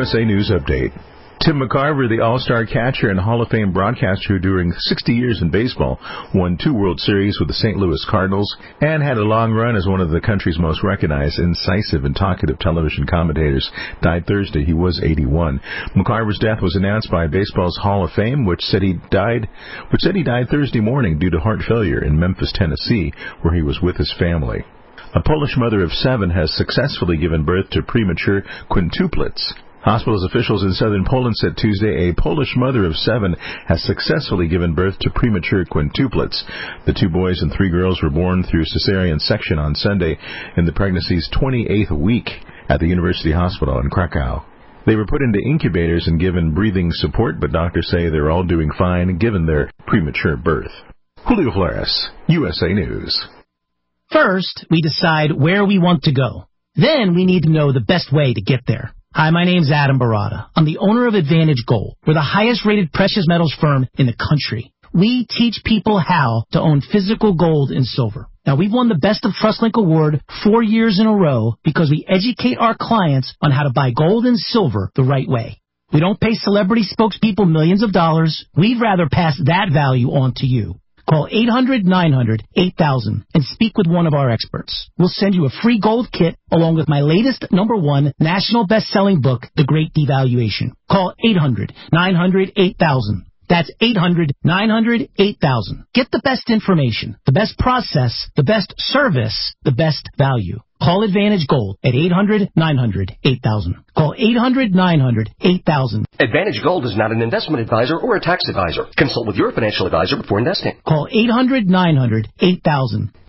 USA News Update. Tim McCarver, the All-Star catcher and Hall of Fame broadcaster who during 60 years in baseball won 2 World Series with the St. Louis Cardinals and had a long run as one of the country's most recognized, incisive, and talkative television commentators, died Thursday. He was 81. McCarver's death was announced by baseball's Hall of Fame, which said he died Thursday morning due to heart failure in Memphis, Tennessee, where he was with his family. A Polish mother of 7 has successfully given birth to premature quintuplets. Hospitals officials in southern Poland said Tuesday a Polish mother of 7 has successfully given birth to premature quintuplets. The 2 boys and 3 girls were born through cesarean section on Sunday in the pregnancy's 28th week at the University Hospital in Krakow. They were put into incubators and given breathing support, but doctors say they're all doing fine given their premature birth. Julio Flores, USA News. First, we decide where we want to go. Then we need to know the best way to get there. Hi, my name's Adam Barada. I'm the owner of Advantage Gold. We're the highest-rated precious metals firm in the country. We teach people how to own physical gold and silver. Now, we've won the Best of TrustLink Award 4 years in a row because we educate our clients on how to buy gold and silver the right way. We don't pay celebrity spokespeople millions of dollars. We'd rather pass that value on to you. Call 800-900-8000 and speak with one of our experts. We'll send you a free gold kit along with my latest #1 national best-selling book, The Great Devaluation. Call 800-900-8000. That's 800-900-8000. Get the best information, the best process, the best service, the best value. Call Advantage Gold at 800-900-8000. Call 800-900-8000. Advantage Gold is not an investment advisor or a tax advisor. Consult with your financial advisor before investing. Call 800-900-8000.